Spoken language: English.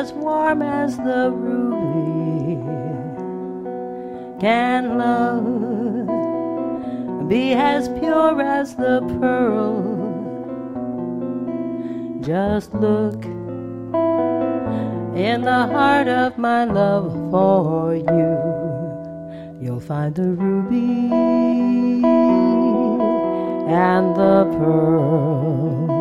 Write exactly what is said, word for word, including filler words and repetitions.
as warm as the ruby? Can love be as pure as the pearl? Just look in the heart of my love for you. You'll find the ruby and the pearl.